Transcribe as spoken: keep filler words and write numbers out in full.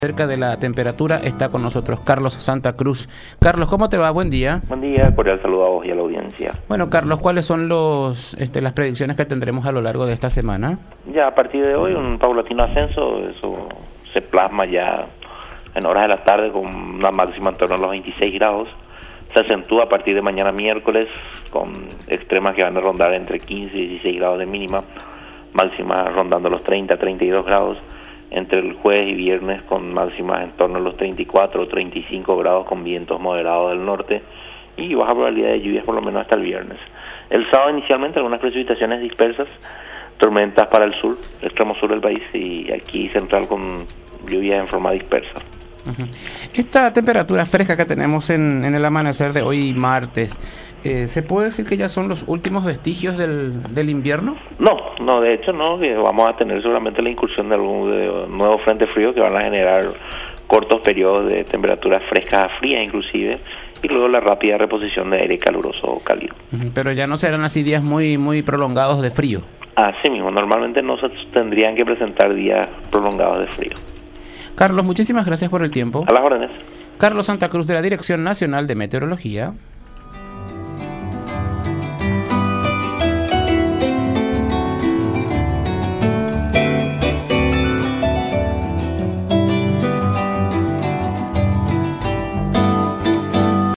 Acerca de la temperatura está con nosotros Carlos Santa Cruz. Carlos, ¿cómo te va? Buen día. Buen día, cordial saludo a vos y a la audiencia. Bueno, Carlos, ¿cuáles son los este, las predicciones que tendremos a lo largo de esta semana? Ya a partir de hoy un paulatino ascenso, eso se plasma ya en horas de la tarde con una máxima en torno a los veintiséis grados. Se acentúa a partir de mañana miércoles con extremas que van a rondar entre quince y dieciséis grados de mínima, máximas rondando los treinta a treinta y dos grados. Entre el jueves y viernes con máximas en torno a los treinta y cuatro o treinta y cinco grados con vientos moderados del norte y baja probabilidad de lluvias por lo menos hasta el viernes. El sábado inicialmente algunas precipitaciones dispersas, tormentas para el sur, el extremo sur del país y aquí central con lluvias en forma dispersa. Uh-huh. Esta temperatura fresca que tenemos en, en el amanecer de hoy martes, eh, ¿se puede decir que ya son los últimos vestigios del, del invierno? No, no, de hecho no, que vamos a tener seguramente la incursión de algún de nuevos frentes fríos que van a generar cortos periodos de temperaturas frescas a frías inclusive, y luego la rápida reposición de aire caluroso o cálido. Uh-huh. Pero ya no serán así días muy, muy prolongados de frío. Así mismo, normalmente no se tendrían que presentar días prolongados de frío. Carlos, muchísimas gracias por el tiempo. A las órdenes. Carlos Santa Cruz, de la Dirección Nacional de Meteorología.